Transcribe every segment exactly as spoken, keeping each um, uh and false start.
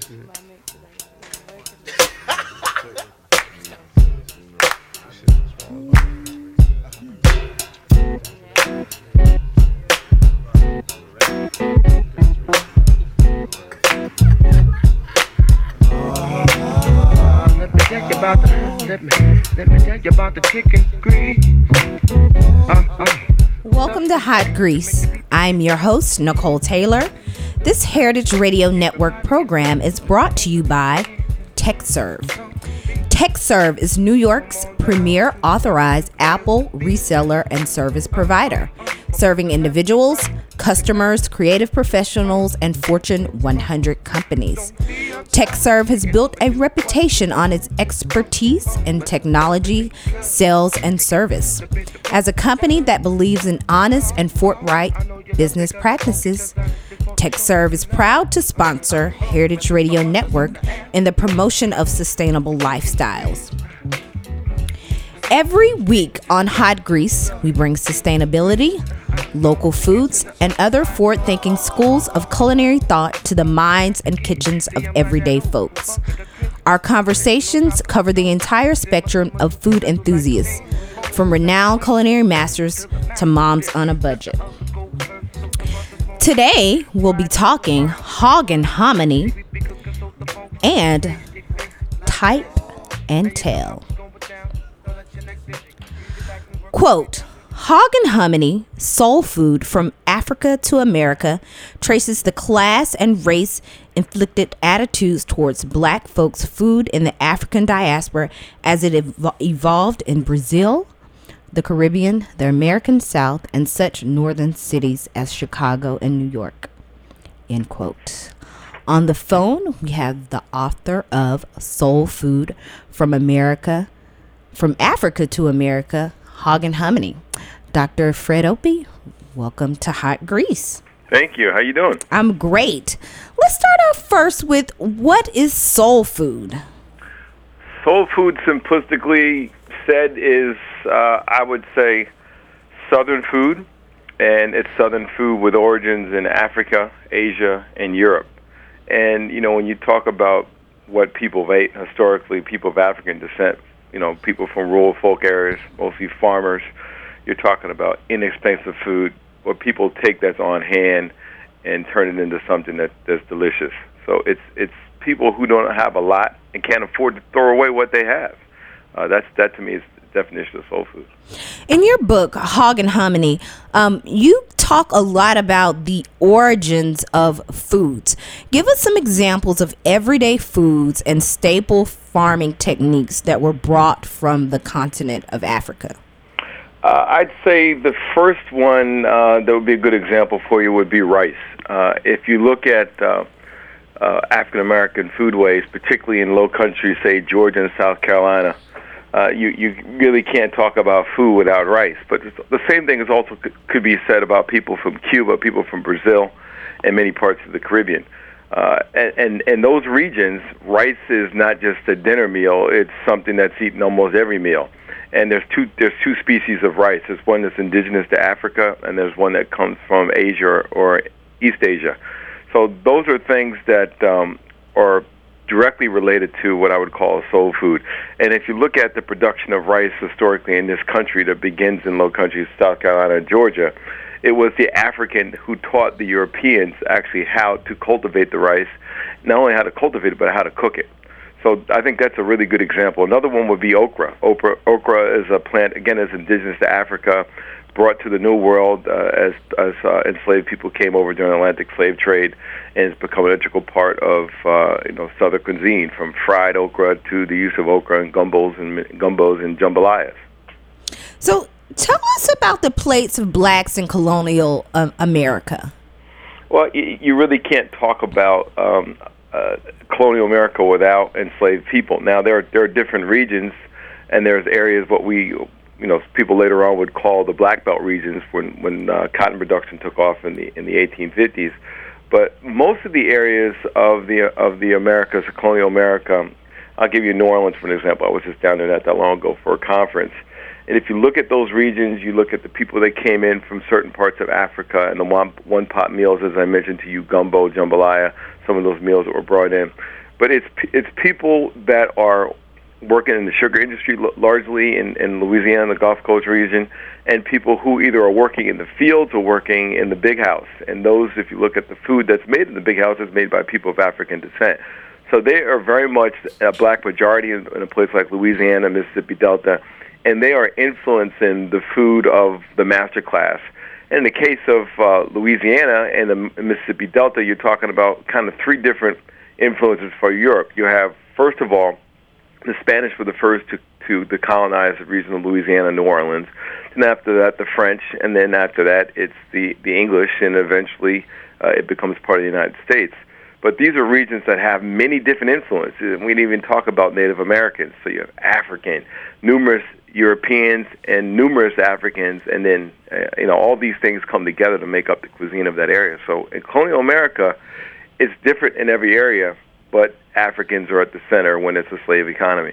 About the, let me let me tell you about the chicken grease. Uh, uh. Welcome to Hot Grease. I'm your host, Nicole Taylor. This Heritage Radio Network program is brought to you by TechServe. TechServe is New York's premier authorized Apple reseller and service provider, serving individuals, customers, creative professionals, and Fortune one hundred companies. TechServe has built a reputation on its expertise in technology, sales, and service. As a company that believes in honest and forthright business practices, TechServe is proud to sponsor Heritage Radio Network in the promotion of sustainable lifestyles. Every week on Hot Grease, we bring sustainability, local foods, and other forward-thinking schools of culinary thought to the minds and kitchens of everyday folks. Our conversations cover the entire spectrum of food enthusiasts, from renowned culinary masters to moms on a budget. Today, we'll be talking hog and hominy and type and tell. Quote, hog and hominy, soul food from Africa to America, traces the class and race inflicted attitudes towards black folks' food in the African diaspora as it ev- evolved in Brazil, the Caribbean, the American South, and such northern cities as Chicago and New York. End quote. On the phone, we have the author of Soul Food from America, from Africa to America, Hog and Hominy. Doctor Fred Opie, welcome to Hot Grease. Thank you. How you doing? I'm great. Let's start off first with, what is soul food? Soul food, simplistically said, is, uh, I would say, Southern food, and it's Southern food with origins in Africa, Asia, and Europe. And, you know, when you talk about what people have ate historically, people of African descent, you know, people from rural folk areas, mostly farmers, you're talking about inexpensive food, what people take that's on hand and turn it into something that, that's delicious. So it's it's people who don't have a lot and can't afford to throw away what they have. Uh, that's that to me is the definition of soul food. In your book, Hog and Hominy, um, you talk a lot about the origins of foods. Give us some examples of everyday foods and staple farming techniques that were brought from the continent of Africa. Uh, I'd say the first one uh, that would be a good example for you would be rice. Uh, if you look at uh, uh, African American foodways, particularly in low country, say Georgia and South Carolina, uh, you you really can't talk about food without rice. But the same thing is also c- could be said about people from Cuba, people from Brazil, and many parts of the Caribbean. Uh, and, and and those regions, rice is not just a dinner meal; it's something that's eaten almost every meal. And there's two there's two species of rice. There's one that's indigenous to Africa, and there's one that comes from Asia or, or East Asia. So those are things that um, are directly related to what I would call soul food. And if you look at the production of rice historically in this country that begins in low countries, South Carolina and Georgia, it was the African who taught the Europeans actually how to cultivate the rice, not only how to cultivate it, but how to cook it. So I think that's a really good example. Another one would be okra. Okra, okra is a plant, again, is indigenous to Africa, brought to the New World uh, as, as uh, enslaved people came over during the Atlantic slave trade, and it's become an integral part of uh, you know Southern cuisine, from fried okra to the use of okra in gumbos and gumbos and jambalayas. So tell us about the plates of blacks in colonial um, America. Well, you, you really can't talk about um, uh, colonial America without enslaved people. Now, there are, there are different regions, and there's areas what we, you know, people later on would call the Black Belt regions when when uh, cotton production took off in the in the eighteen fifties. But most of the areas of the of the Americas, colonial America, I'll give you New Orleans for an example. I was just down there not that long ago for a conference. And if you look at those regions, you look at the people that came in from certain parts of Africa, and the one, one-pot meals, as I mentioned to you, gumbo, jambalaya, some of those meals that were brought in. but it's it's people that are working in the sugar industry largely in, in Louisiana, the Gulf Coast region, and people who either are working in the fields or working in the big house. And those, if you look at the food that's made in the big house, is made by people of African descent. So they are very much a black majority in, in a place like Louisiana, Mississippi Delta, and they are influencing the food of the master class. And in the case of uh, Louisiana and the Mississippi Delta, you're talking about kind of three different influences for Europe. You have, first of all, the Spanish were the first to, to, to colonize the region of Louisiana, New Orleans. And after that, the French, and then after that, it's the, the English, and eventually uh, it becomes part of the United States. But these are regions that have many different influences. We didn't even talk about Native Americans. So you have African, numerous Europeans, and numerous Africans, and then uh, you know all these things come together to make up the cuisine of that area. So in colonial America, it's different in every area, but Africans are at the center when it's a slave economy.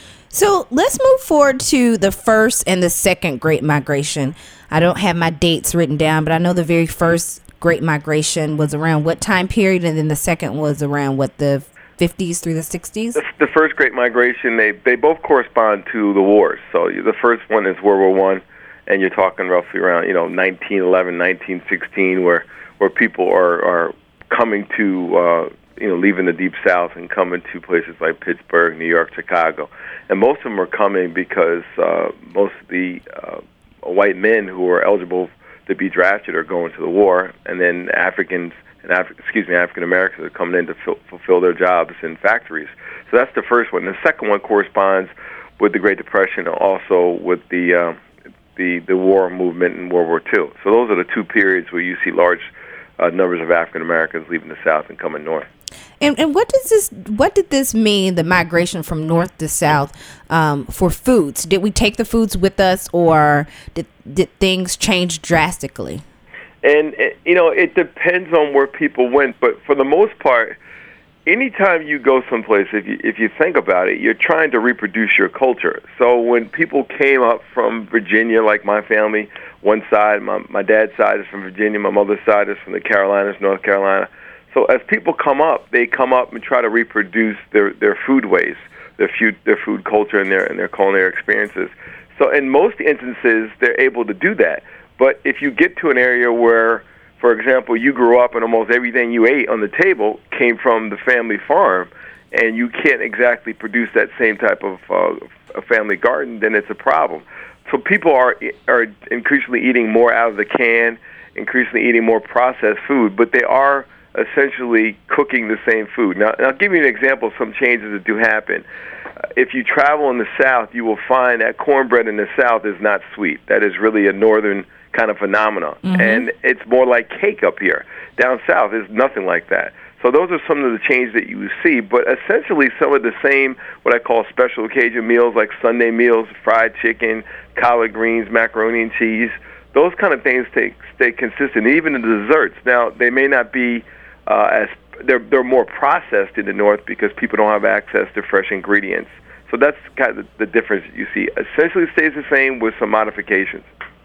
So let's move forward to the first and the second Great Migration. I don't have my dates written down, but I know the very first Great Migration was around what time period, and then the second was around what, the fifties through the sixties? The, the first Great Migration, they they both correspond to the wars. So the first one is World War One, and you're talking roughly around you know nineteen eleven, nineteen sixteen, where where people are are coming to uh, you know leaving the Deep South and coming to places like Pittsburgh, New York, Chicago, and most of them are coming because uh, most of the uh, white men who are eligible to be drafted are going to the war, and then Africans and Af- excuse me, African Americans are coming in to f- fulfill their jobs in factories. So that's the first one. The second one corresponds with the Great Depression, and also with the uh, the the war movement in World War Two. So those are the two periods where you see large uh, numbers of African Americans leaving the South and coming north. And and what does this? What did this mean? The migration from north to south um, for foods. Did we take the foods with us, or did did things change drastically? And you know, it depends on where people went, but for the most part, anytime you go someplace, if you if you think about it, you're trying to reproduce your culture. So when people came up from Virginia, like my family, one side, my my dad's side is from Virginia, my mother's side is from the Carolinas, North Carolina. So as people come up, they come up and try to reproduce their, their food ways, their food their food culture and their and their culinary experiences. So in most instances, they're able to do that. But if you get to an area where, for example, you grew up and almost everything you ate on the table came from the family farm, and you can't exactly produce that same type of uh, a family garden, then it's a problem. So people are are increasingly eating more out of the can, increasingly eating more processed food, but they are essentially cooking the same food. Now, I'll give you an example of some changes that do happen. Uh, if you travel in the South, you will find that cornbread in the South is not sweet. That is really a northern kind of phenomenon. Mm-hmm. And it's more like cake up here. Down South, is nothing like that. So those are some of the changes that you see, but essentially some of the same, what I call special occasion meals, like Sunday meals, fried chicken, collard greens, macaroni and cheese, those kind of things stay, stay consistent, even in the desserts. Now, they may not be uh, as, they're, they're more processed in the North because people don't have access to fresh ingredients. So that's kind of the difference you see. Essentially it stays the same with some modifications.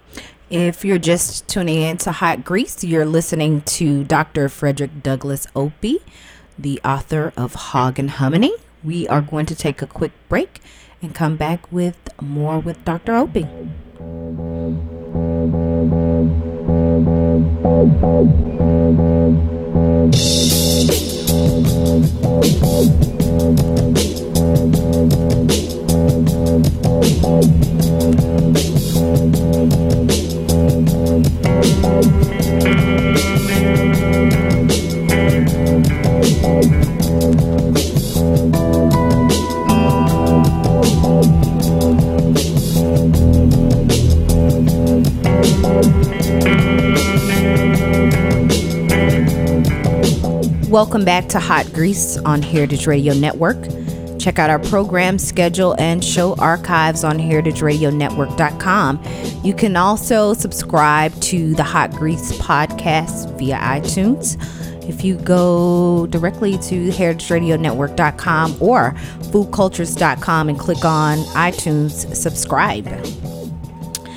If you're just tuning in to Hot Grease, you're listening to Doctor Frederick Douglass Opie, the author of Hog and Hominy. We are going to take a quick break and come back with more with Doctor Opie. Welcome back to Hot Grease on Heritage Radio Network. Check out our program schedule and show archives on heritage radio network dot com. You can also subscribe to the Hot Grease podcast via iTunes. If you go directly to heritage radio network dot com or food cultures dot com and click on iTunes, subscribe.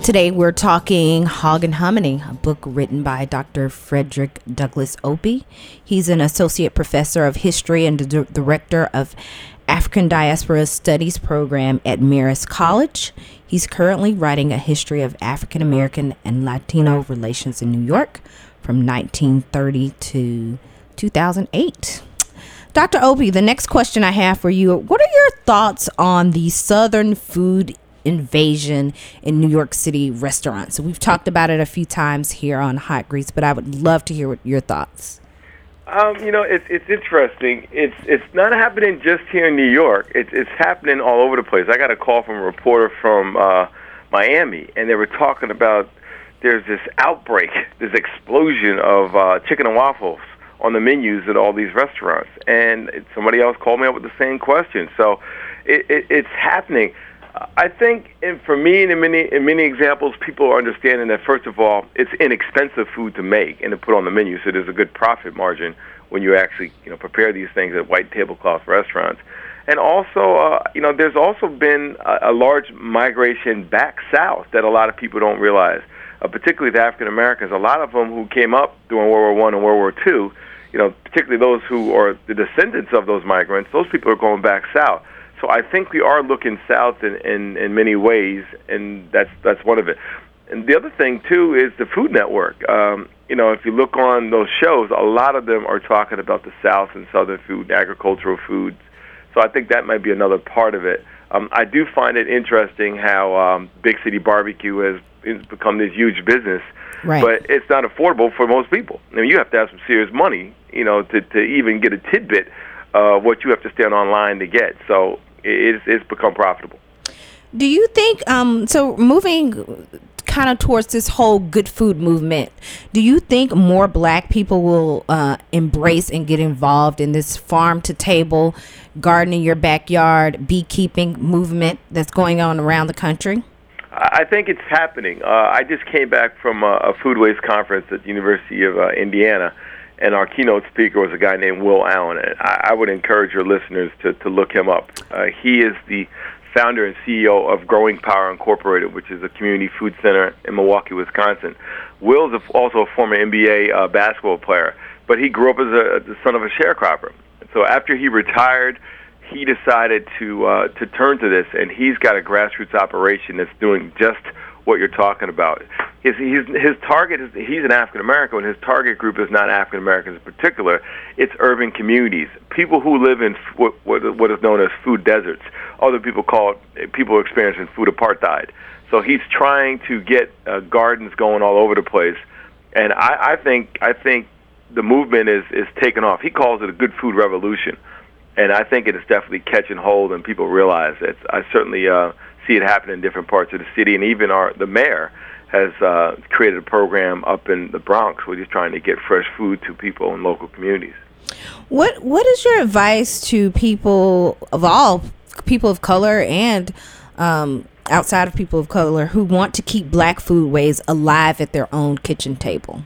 Today we're talking Hog and Hominy, a book written by Doctor Frederick Douglass Opie. He's an associate professor of history and the d- director of African Diaspora Studies program at Marist College. He's currently writing a history of African American and Latino relations in New York from nineteen thirty to two thousand eight. Doctor Opie, the next question I have for you, what are your thoughts on the Southern food invasion in New York City restaurants? We've talked about it a few times here on Hot Grease, but I would love to hear what your thoughts. Um, you know, it's it's interesting. It's it's not happening just here in New York. It's it's happening all over the place. I got a call from a reporter from uh, Miami, and they were talking about there's this outbreak, this explosion of uh, chicken and waffles on the menus at all these restaurants. And somebody else called me up with the same question. So it, it, it's happening. I think, and for me, in many in many examples, people are understanding that, first of all, it's inexpensive food to make and to put on the menu, so there's a good profit margin when you actually, you know, prepare these things at white tablecloth restaurants. And also, uh, you know, there's also been a, a large migration back south that a lot of people don't realize, uh, particularly the African Americans. A lot of them who came up during World War One and World War Two, you know, particularly those who are the descendants of those migrants, those people are going back south. So I think we are looking south in, in, in many ways, and that's that's one of it. And the other thing, too, is the Food Network. Um, you know, if you look on those shows, a lot of them are talking about the South and Southern food, agricultural foods. So I think that might be another part of it. Um, I do find it interesting how um, Big City Barbecue has, has become this huge business, right, but it's not affordable for most people. I mean, you have to have some serious money, you know, to, to even get a tidbit of what you have to stand online to get. So it's, it's become profitable. Do you think, um, so moving kind of towards this whole good food movement, do you think more black people will uh, embrace and get involved in this farm to table, garden in your backyard, beekeeping movement that's going on around the country? I think it's happening. Uh, I just came back from a, a foodways conference at the University of uh, Indiana, and our keynote speaker was a guy named Will Allen. And I, I would encourage your listeners to, to look him up. Uh, he is the founder and C E O of Growing Power Incorporated, which is a community food center in Milwaukee, Wisconsin. Will's a, also a former N B A uh, basketball player, but he grew up as a, the son of a sharecropper. So after he retired, he decided to uh, to turn to this, and he's got a grassroots operation that's doing just what you're talking about. His his, his target is, he's an African American, and his target group is not African Americans in particular. It's urban communities, people who live in what what, what is known as food deserts. Other people call it people experiencing food apartheid. So he's trying to get uh, gardens going all over the place, and I, I think I think the movement is is taking off. He calls it a good food revolution. And I think it is definitely catching hold, and people realize it. I certainly uh, see it happen in different parts of the city, and even our the mayor has uh, created a program up in the Bronx where he's trying to get fresh food to people in local communities. What What is your advice to people of all people of color and um, outside of people of color who want to keep black foodways alive at their own kitchen table?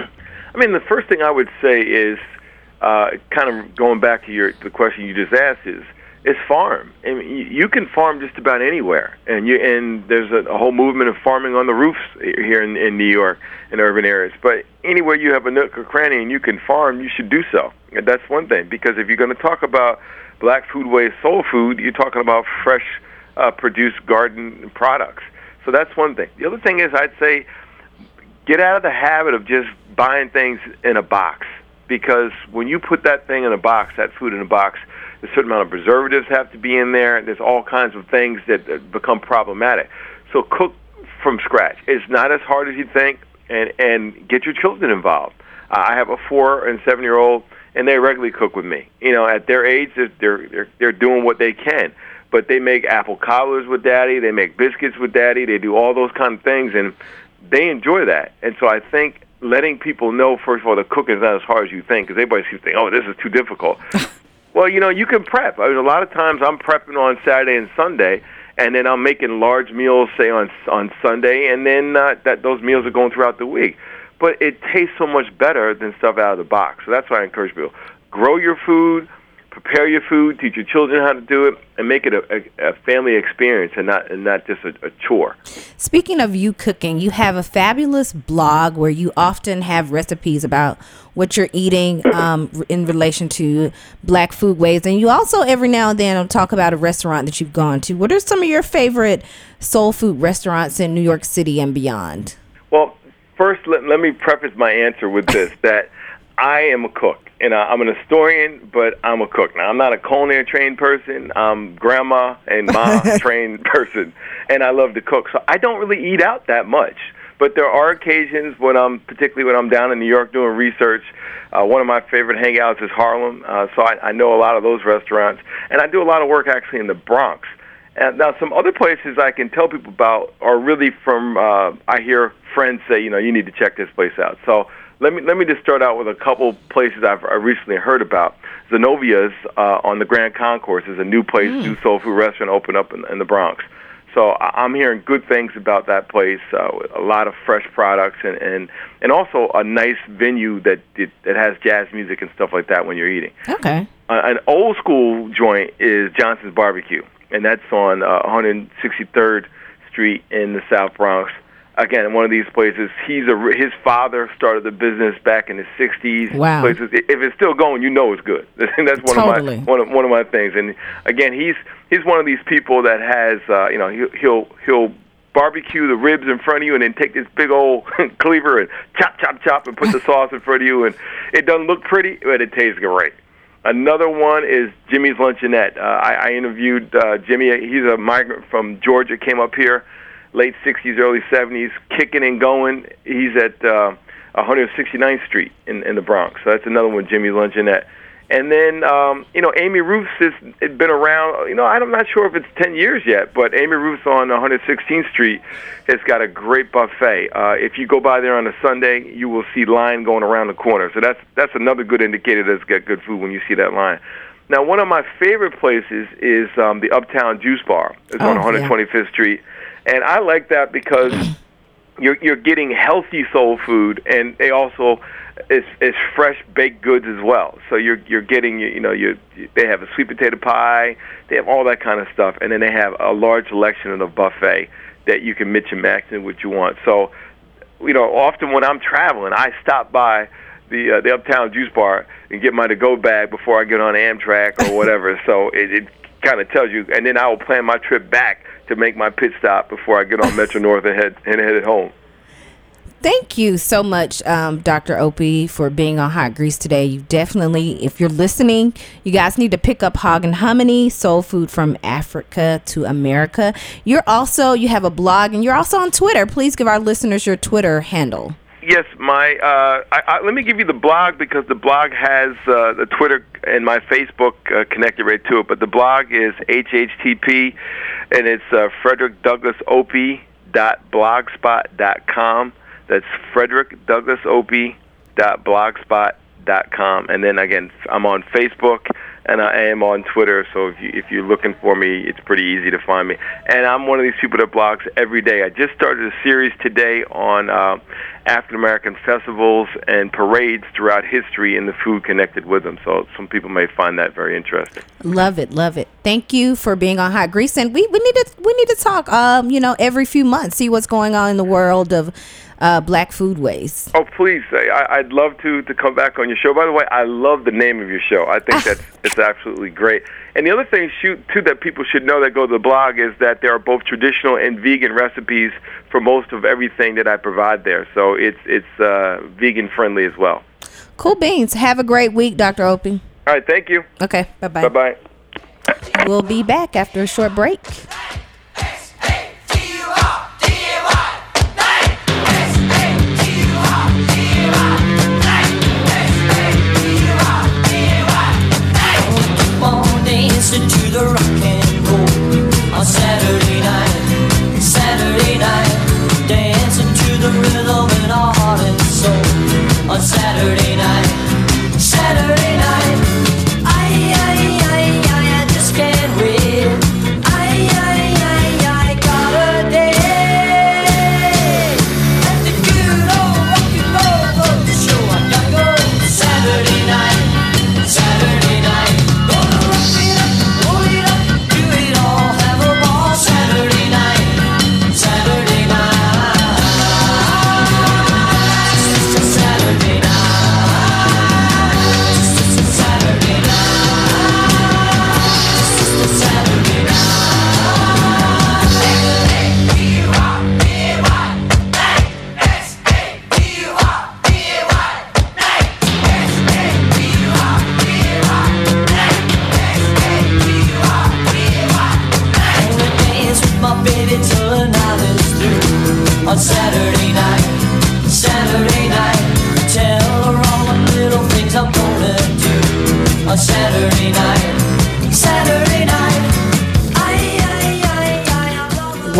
I mean, the first thing I would say is, Uh, kind of going back to your the question you just asked is is farm. I mean, you, you can farm just about anywhere, and you and there's a, a whole movement of farming on the roofs here in, in New York in urban areas. But anywhere you have a nook or cranny and you can farm, you should do so. And that's one thing, because if you're going to talk about black foodways, soul food, you're talking about fresh uh, produced garden products. So that's one thing. The other thing is, I'd say, get out of the habit of just buying things in a box. Because when you put that thing in a box, that food in a box, a certain amount of preservatives have to be in there. There's all kinds of things that, that become problematic. So cook from scratch. It's not as hard as you think, and, and get your children involved. Uh, I have a four and seven year old, and they regularly cook with me. You know, at their age, they're they're they're doing what they can. But they make apple cobblers with Daddy. They make biscuits with Daddy. They do all those kind of things, and they enjoy that. And so I think letting people know, first of all, the cooking is not as hard as you think, because everybody seems to think, oh, this is too difficult. Well, you know, you can prep. I mean, a lot of times I'm prepping on Saturday and Sunday, and then I'm making large meals, say, on on Sunday, and then uh, that those meals are going throughout the week. But it tastes so much better than stuff out of the box. So that's why I encourage people. Grow your food, prepare your food, teach your children how to do it, and make it a, a, a family experience and not and not just a, a chore. Speaking of you cooking, you have a fabulous blog where you often have recipes about what you're eating um, in relation to Black foodways. And you also every now and then talk about a restaurant that you've gone to. What are some of your favorite soul food restaurants in New York City and beyond? Well, first, let, let me preface my answer with this, that I am a cook. And uh, I'm an historian, but I'm a cook. Now, I'm not a culinary trained person. I'm grandma and mom trained person, and I love to cook. So I don't really eat out that much. But there are occasions when I'm, particularly when I'm down in New York doing research. Uh, one of my favorite hangouts is Harlem, uh, so I, I know a lot of those restaurants. And I do a lot of work actually in the Bronx. And now some other places I can tell people about are really from, uh, I hear friends say, you know, you need to check this place out. So let me let me just start out with a couple places I've I recently heard about. Zenovia's uh, on the Grand Concourse is a new place, mm. new soul food restaurant opened up in, in the Bronx. So I'm hearing good things about that place. Uh, a lot of fresh products and, and, and also a nice venue that that has jazz music and stuff like that when you're eating. Okay. Uh, an old school joint is Johnson's Barbecue, and that's on uh, one hundred sixty-third Street in the South Bronx. Again, one of these places. He's a his father started the business back in the sixties. Wow. Places. If it's still going, you know it's good. That's one Totally. of my one of one of my things. And again, he's he's one of these people that has uh, you know he'll, he'll he'll barbecue the ribs in front of you and then take this big old cleaver and chop chop chop and put the sauce in front of you, and it doesn't look pretty, but it tastes great. Another one is Jimmy's Luncheonette. Uh, I, I interviewed uh, Jimmy. He's a migrant from Georgia, came up here late sixties, early seventies, kicking and going. He's at uh, one hundred sixty-ninth Street in, in the Bronx. So that's another one, Jimmy's Luncheonette. And then, um, you know, Amy Ruth's has been around, you know, I'm not sure if it's ten years yet, but Amy Ruth's on one hundred sixteenth Street has got a great buffet. Uh, if you go by there on a Sunday, you will see line going around the corner. So that's that's another good indicator that it's got good food when you see that line. Now, one of my favorite places is um, the Uptown Juice Bar. It's oh, on one hundred twenty-fifth yeah. Street. And I like that because you're you're getting healthy soul food, and they also it's it's fresh baked goods as well. So you're you're getting you know you they have a sweet potato pie, they have all that kind of stuff, and then they have a large selection of the buffet that you can mix and match in what you want. So you know often when I'm traveling, I stop by the uh, the Uptown Juice Bar and get my to-go bag before I get on Amtrak or whatever. So it, it kind of tells you, and then I will plan my trip back to make my pit stop before I get on Metro North and head and head home. Thank you so much, um, Doctor Opie, for being on Hot Grease today. You definitely, if you're listening, you guys need to pick up Hog and Hominy, soul food from Africa to America. You're also, you have a blog, and you're also on Twitter. Please give our listeners your Twitter handle. Yes, my. Uh, I, I, let me give you the blog because the blog has uh, the Twitter and my Facebook uh, connected right to it. But the blog is H H T P, and it's uh, Frederick Douglass Opie dot blogspot dot com. That's Frederick Douglass Opie dot blogspot dot com. And then again, I'm on Facebook and I am on Twitter. So if you if you're looking for me, it's pretty easy to find me. And I'm one of these people that blogs every day. I just started a series today on uh, African American festivals and parades throughout history and the food connected with them. So some people may find that very interesting. Love it, love it. Thank you for being on Hot Grease, and we, we need to we need to talk. Um, you know, every few months, see what's going on in the world of uh, Black foodways. Oh, please! I, I'd love to to come back on your show. By the way, I love the name of your show. I think that's it's absolutely great. And the other thing, shoot, too, that people should know that go to the blog is that there are both traditional and vegan recipes for most of everything that I provide there. So it's it's uh, vegan friendly as well. Cool beans. Have a great week, Doctor Opie. All right, thank you. Okay, bye bye. Bye bye. We'll be back after a short break. Dancing to the rock and roll on Saturday night, Saturday night, dancing to the rhythm in our heart and soul on Saturday night, Saturday night. I, I, I, I, I just can't wait. I, I,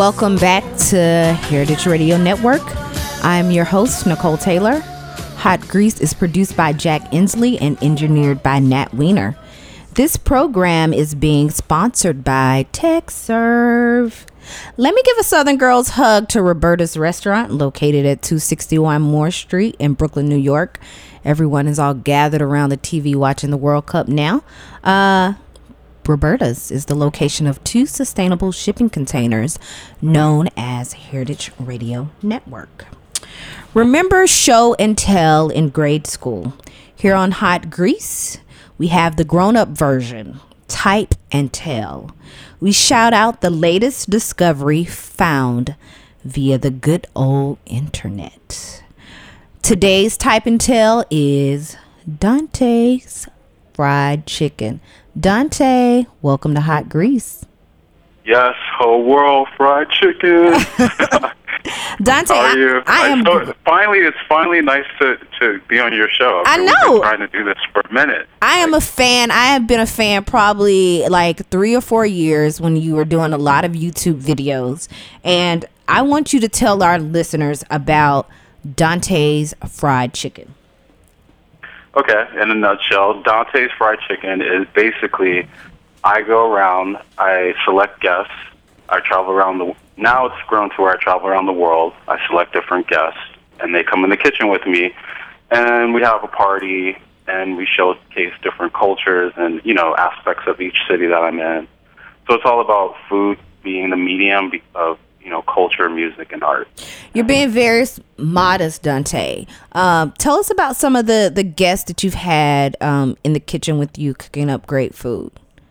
Welcome back to Heritage Radio Network. I'm your host, Nicole Taylor. Hot Grease is produced by Jack Inslee and engineered by Nat Weiner. This program is being sponsored by TechServe. Let me give a Southern Girls hug to Roberta's Restaurant, located at two sixty-one Moore Street in Brooklyn, New York. Everyone is all gathered around the T V watching the World Cup now. Uh... Roberta's is the location of two sustainable shipping containers known as Heritage Radio Network. Remember show and tell in grade school? Here on Hot Grease, we have the grown-up version, type and tell. We shout out the latest discovery found via the good old internet. Today's type and tell is Dante's fried chicken. Dante, welcome to Hot Grease. Yes, whole world fried chicken. Dante, how are you? I, I am. So, finally, it's finally nice to, to be on your show. I We've know. been trying to do this for a minute. I am a fan. I have been a fan probably like three or four years when you were doing a lot of YouTube videos, and I want you to tell our listeners about Dante's fried chicken. Okay, in a nutshell, Dante's fried chicken is basically, I go around, I select guests, I travel around the, now it's grown to where I travel around the world, I select different guests, and they come in the kitchen with me, and we have a party, and we showcase different cultures and, you know, aspects of each city that I'm in. So it's all about food being the medium of, you know, culture, music, and art. You're being very modest, Dante. Um, tell us about some of the, the guests that you've had um, in the kitchen with you cooking up great food.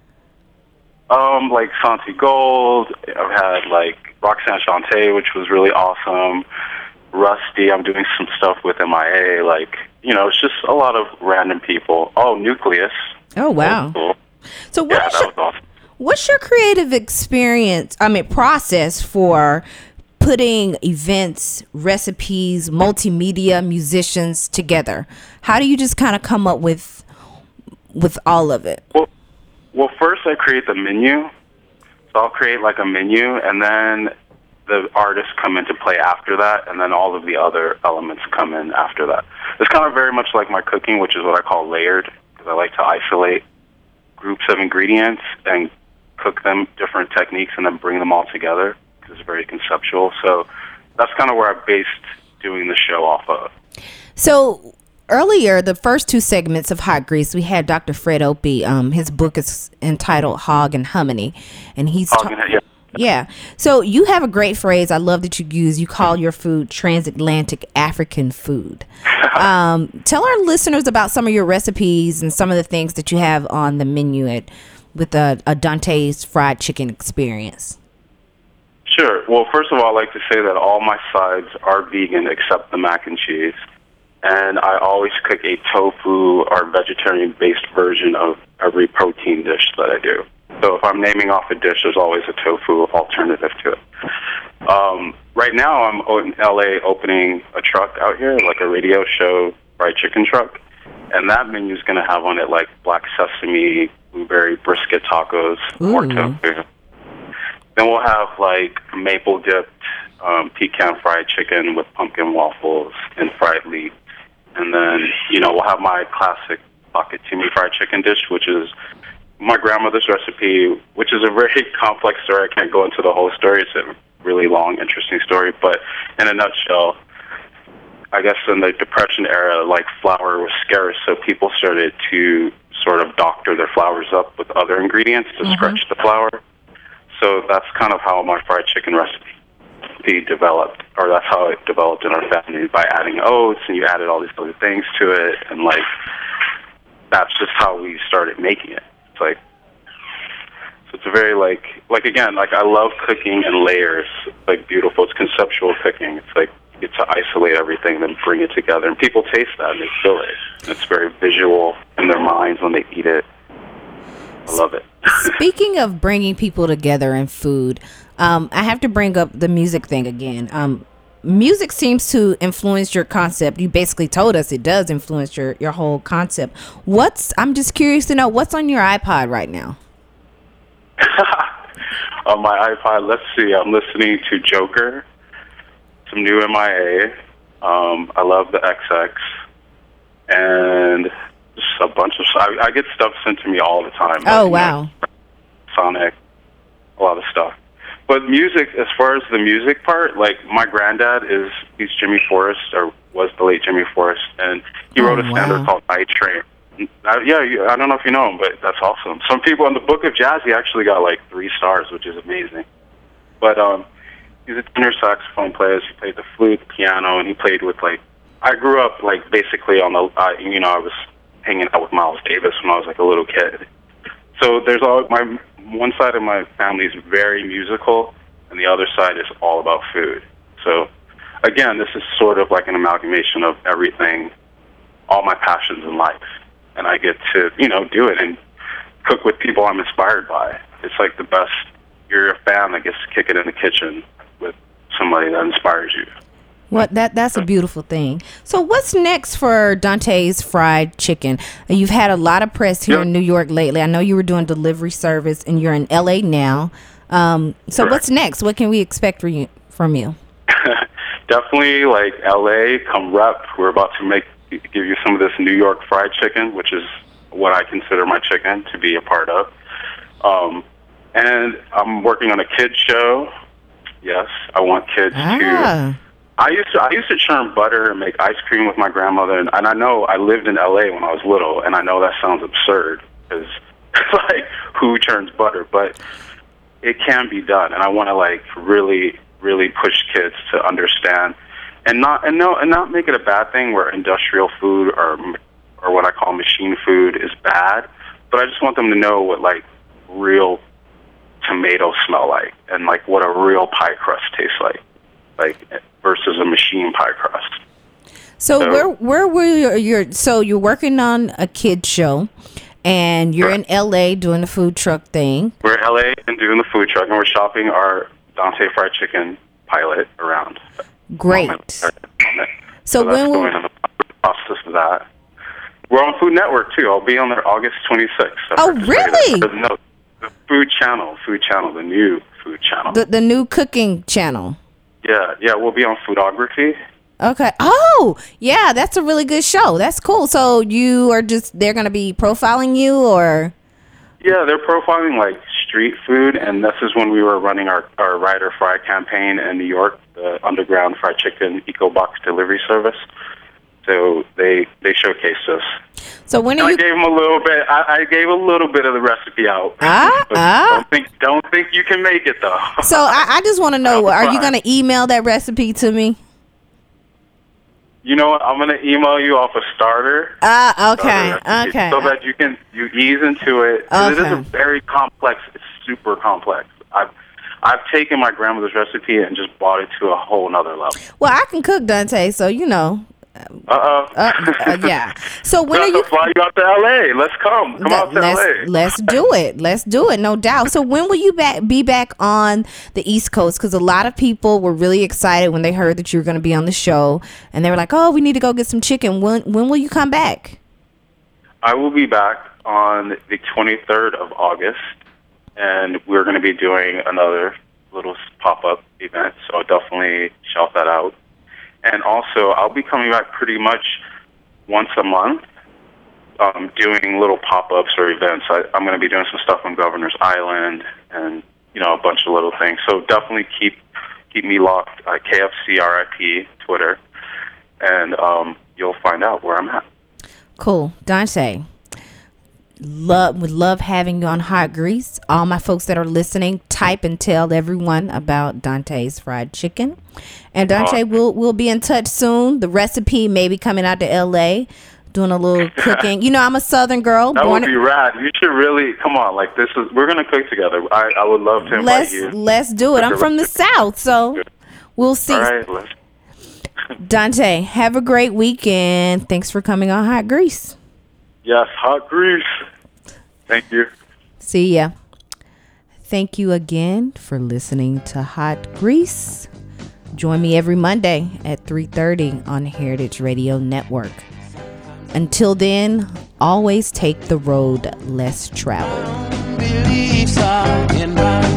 Um, like Santi Gold. I've had like Roxanne Shante, which was really awesome. Rusty. I'm doing some stuff with M I A. Like, you know, it's just a lot of random people. Oh, Nucleus. Oh, wow. Cool. So what yeah, is that your, was awesome. What's your creative experience, I mean, process for putting events, recipes, multimedia, musicians together? How do you just kind of come up with with all of it? Well, well, first I create the menu. So I'll create like a menu, and then the artists come into play after that, and then all of the other elements come in after that. It's kind of very much like my cooking, which is what I call layered, because I like to isolate groups of ingredients and cook them different techniques and then bring them all together, because it's very conceptual. So that's kind of where I based doing the show off of. So earlier, the first two segments of Hot Grease, we had Doctor Fred Opie. Um, his book is entitled Hog and Hominy, and he's Hog ta- and- yeah. yeah. So you have a great phrase I love that you use. You call your food transatlantic African food. um, tell our listeners about some of your recipes and some of the things that you have on the menu at with a, a Dante's fried chicken experience. Sure. Well, first of all, I'd like to say that all my sides are vegan except the mac and cheese. And I always cook a tofu or vegetarian-based version of every protein dish that I do. So if I'm naming off a dish, there's always a tofu alternative to it. Um, right now, I'm in L A opening a truck out here, like a radio show fried chicken truck. And that menu is going to have on it like black sesame, blueberry brisket tacos, or tofu. Then we'll have like maple dipped um, pecan fried chicken with pumpkin waffles and fried leek. And then, you know, we'll have my classic bakatimi fried chicken dish, which is my grandmother's recipe, which is a very complex story. I can't go into the whole story. It's a really long, interesting story. But in a nutshell, I guess in the Depression era, like, flour was scarce, so people started to sort of doctor their flours up with other ingredients to mm-hmm. stretch the flour. So that's kind of how my fried chicken recipe developed, or that's how it developed in our family, by adding oats, and you added all these other things to it, and, like, that's just how we started making it. It's like, so it's a very, like, like, again, like, I love cooking in layers. It's, like, beautiful. It's conceptual cooking. It's like, you get to isolate everything, then bring it together, and people taste that, and they feel it. It's very visual in their minds when they eat it. I love it. Speaking of bringing people together in food, um, I have to bring up the music thing again. Um, music seems to influence your concept. You basically told us it does influence your, your whole concept. What's I'm just curious to know, what's on your iPod right now? on my iPod. Let's see. I'm listening to Joker, some new M I A. Um, I love the X X, and just a bunch of. I, I get stuff sent to me all the time. Oh, like, wow. You know, Sonic, a lot of stuff. But music, as far as the music part, like my granddad is he's Jimmy Forrest, or was the late Jimmy Forrest, and he Oh, wrote a standard wow. called Night Train. Uh, yeah, you, I don't know if you know him, but that's awesome. Some people in the Book of Jazz, he actually got like three stars, which is amazing. But um, he's a tenor saxophone player. He played the flute, the piano, and he played with like. I grew up like basically on the. Uh, you know, I was hanging out with Miles Davis when I was like a little kid. So there's all my. One side of my family is very musical, and the other side is all about food. So, again, this is sort of like an amalgamation of everything, all my passions in life, and I get to, you know, do it and cook with people I'm inspired by. It's like the best. You're a fan that gets to kick it in the kitchen with somebody that inspires you. What that that's a beautiful thing. So what's next for Dante's Fried Chicken? You've had a lot of press here Yep. in New York lately. I know you were doing delivery service, and you're in L A now. Um, so Correct. what's next? What can we expect from you? From you? Definitely, like L A, come rep. We're about to make give you some of this New York fried chicken, which is what I consider my chicken to be a part of. Um, and I'm working on a kids show. Yes, I want kids to. Ah, I used to I used to churn butter and make ice cream with my grandmother, and, and I know I lived in L A when I was little, and I know that sounds absurd because like who churns butter, but it can be done, and I want to like really really push kids to understand and not and no and not make it a bad thing where industrial food or or what I call machine food is bad, but I just want them to know what like real tomatoes smell like and like what a real pie crust tastes like. Like versus a machine pie crust. so, So- where where were you? You're so you're working on a kids show, and you're in L A doing the food truck thing. We're in L A and doing the food truck, and we're shopping our Dante Fried Chicken pilot around. Great. So, So that's when will going on the process of that. We're on Food Network too. I'll be on there August twenty-sixth. I Oh, have to say really? that. No, the Food Channel, Food Channel, the new Food Channel. the the new cooking channel? yeah, yeah, we'll be on Foodography. Okay. Oh, yeah, that's a really good show. That's cool. So you are just they're gonna be profiling you, or Yeah, they're profiling like street food, and this is when we were running our, our Rider Fry campaign in New York, the underground fried chicken eco box delivery service. So they they showcased us. so when And are I you? gave them a little bit. I, I gave a little bit of the recipe out. Ah, But ah. Don't think don't think you can make it though. So I, I just want to know: I'm are you fine. gonna email that recipe to me? You know what? I'm gonna email you off a starter. Ah, okay, starter recipe, okay. So that you can you ease into it. 'Cause It is a Okay. very complex. It's super complex. I've I've taken my grandmother's recipe and just brought it to a whole nother level. Well, I can cook, Dante. So you know, Uh-oh. uh, uh, yeah. So when are We'll you? fly you out to L A. Let's come. Come out to let's, L A. let's do it. Let's do it. No doubt. So when will you back be back on the East Coast? Because a lot of people were really excited when they heard that you were going to be on the show, and they were like, "Oh, we need to go get some chicken." When when will you come back? I will be back on the twenty-third of August, and we're going to be doing another little pop-up event, so I'll definitely shout that out. And also, I'll be coming back pretty much once a month, um, doing little pop-ups or events. I, I'm going to be doing some stuff on Governor's Island and, you know, a bunch of little things. So definitely keep keep me locked at K F C R I P Twitter, and um, you'll find out where I'm at. Cool, Dante. Love would love having you on Hot Grease. All my folks that are listening, type and tell everyone about Dante's Fried Chicken. And Dante, Uh, we'll we'll be in touch soon. The recipe may be coming out to L A, doing a little cooking. You know, I'm a Southern girl. That born would be rad. You should really come on. Like this is, we're gonna cook together. I, I would love to invite let's you. let's do it. I'm from the South, so we'll see. All right, let's. Dante, have a great weekend. Thanks for coming on Hot Grease. Yes, Hot Grease. Thank you. See ya. Thank you again for listening to Hot Grease. Join me every Monday at three thirty on Heritage Radio Network. Until then, always take the road less traveled. Beliefs are in my